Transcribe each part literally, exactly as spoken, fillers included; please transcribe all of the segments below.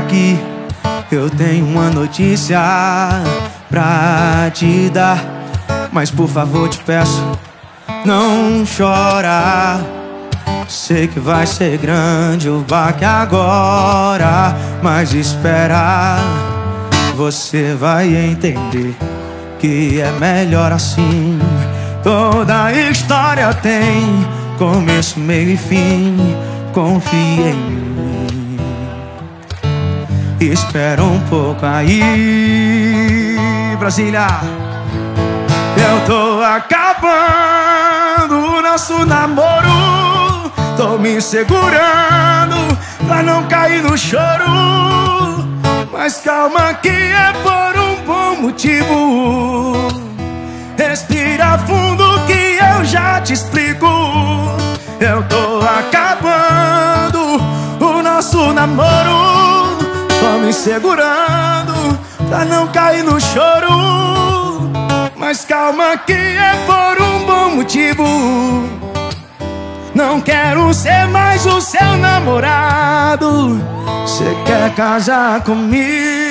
aqui. Eu tenho uma notícia pra te dar, mas por favor te peço, não chora. Sei que vai ser grande o baque agora, mas espera, você vai entender que é melhor assim. Toda história tem começo, meio e fim. Confia em mim, espera um pouco aí, Brasília. Eu tô acabando o nosso namoro, tô me segurando pra não cair no choro. Mas calma que é por um bom motivo. Respira fundo que eu já te explico. Eu tô acabando o nosso namoro, tô me segurando pra não cair no choro. Mas calma que é por um bom motivo. Não quero ser mais o seu namorado. Cê quer casar comigo?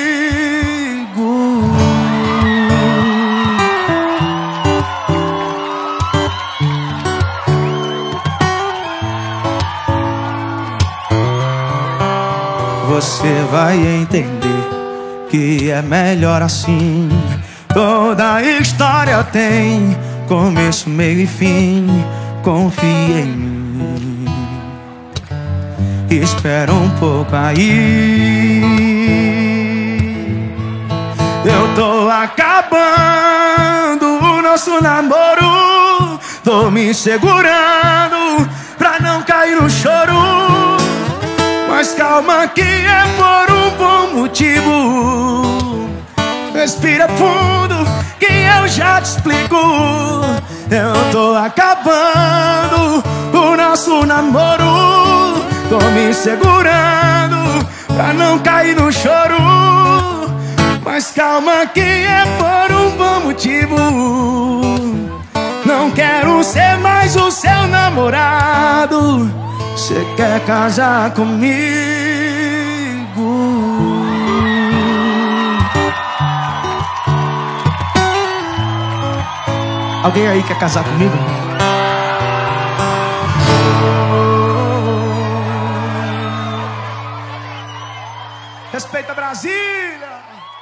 Você vai entender que é melhor assim. Toda história tem começo, meio e fim. Confia em mim, espera um pouco aí. Eu tô acabando o nosso namoro, tô me segurando pra não cair no choro. Mas calma que é por um bom motivo. Respira fundo que eu já te explico. Eu tô acabando o nosso namoro, tô me segurando pra não cair no choro. Mas calma que é por um bom motivo. Não quero ser mais o seu namorado. Cê quer casar comigo? Alguém aí quer casar comigo? Respeita Brasília!